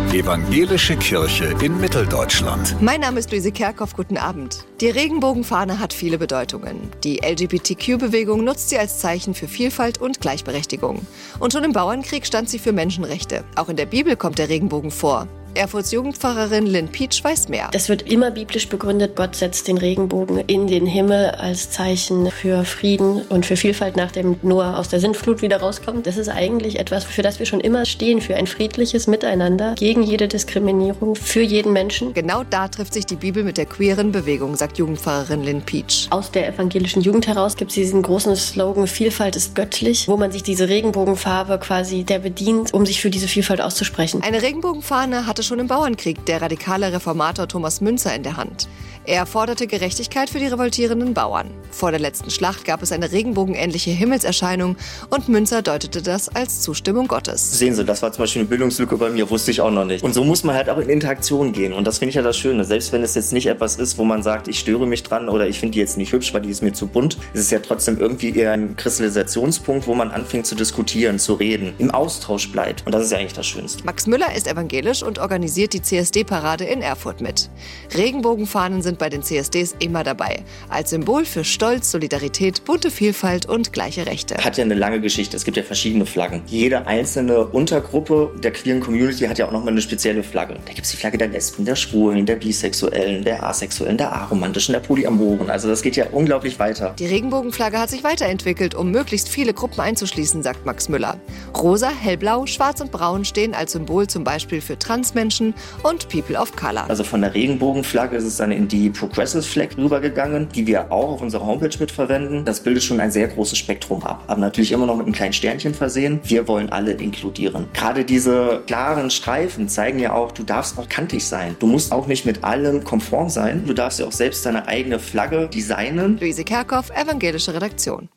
Evangelische Kirche in Mitteldeutschland. Mein Name ist Luise Kerkhoff, guten Abend. Die Regenbogenfahne hat viele Bedeutungen. Die LGBTQ-Bewegung nutzt sie als Zeichen für Vielfalt und Gleichberechtigung. Und schon im Bauernkrieg stand sie für Menschenrechte. Auch in der Bibel kommt der Regenbogen vor. Erfurts Jugendpfarrerin Lynn Pietsch weiß mehr. Das wird immer biblisch begründet. Gott setzt den Regenbogen in den Himmel als Zeichen für Frieden und für Vielfalt, nachdem Noah aus der Sintflut wieder rauskommt. Das ist eigentlich etwas, für das wir schon immer stehen, für ein friedliches Miteinander, gegen jede Diskriminierung, für jeden Menschen. Genau da trifft sich die Bibel mit der queeren Bewegung, sagt Jugendpfarrerin Lynn Pietsch. Aus der evangelischen Jugend heraus gibt es diesen großen Slogan, Vielfalt ist göttlich, wo man sich diese Regenbogenfarbe quasi der bedient, um sich für diese Vielfalt auszusprechen. Eine Regenbogenfahne hatte schon im Bauernkrieg der radikale Reformator Thomas Müntzer in der Hand. Er forderte Gerechtigkeit für die revoltierenden Bauern. Vor der letzten Schlacht gab es eine regenbogenähnliche Himmelserscheinung und Müntzer deutete das als Zustimmung Gottes. Sehen Sie, das war zum Beispiel eine Bildungslücke bei mir, wusste ich auch noch nicht. Und so muss man halt auch in Interaktion gehen. Und das finde ich ja das Schöne. Selbst wenn es jetzt nicht etwas ist, wo man sagt, ich störe mich dran oder ich finde die jetzt nicht hübsch, weil die ist mir zu bunt, ist es ja trotzdem irgendwie eher ein Kristallisationspunkt, wo man anfängt zu diskutieren, zu reden, im Austausch bleibt. Und das ist ja eigentlich das Schönste. Max Müller ist evangelisch und organisiert die CSD-Parade in Erfurt mit. Regenbogenfahnen sind bei den CSDs immer dabei. Als Symbol für Stolz, Solidarität, bunte Vielfalt und gleiche Rechte. Hat ja eine lange Geschichte. Es gibt ja verschiedene Flaggen. Jede einzelne Untergruppe der queeren Community hat ja auch nochmal eine spezielle Flagge. Da gibt es die Flagge der Lesben, der Schwulen, der Bisexuellen, der Asexuellen, der Aromantischen, der Polyamoren. Also das geht ja unglaublich weiter. Die Regenbogenflagge hat sich weiterentwickelt, um möglichst viele Gruppen einzuschließen, sagt Max Müller. Rosa, hellblau, schwarz und braun stehen als Symbol zum Beispiel für Transmenschen und People of Color. Also von der Regenbogenflagge ist es dann in die Progressive Flag rübergegangen, die wir auch auf unserer Homepage mitverwenden. Das bildet schon ein sehr großes Spektrum ab, aber natürlich immer noch mit einem kleinen Sternchen versehen. Wir wollen alle inkludieren. Gerade diese klaren Streifen zeigen ja auch, du darfst auch kantig sein. Du musst auch nicht mit allem konform sein. Du darfst ja auch selbst deine eigene Flagge designen. Luise Kerkhoff, evangelische Redaktion.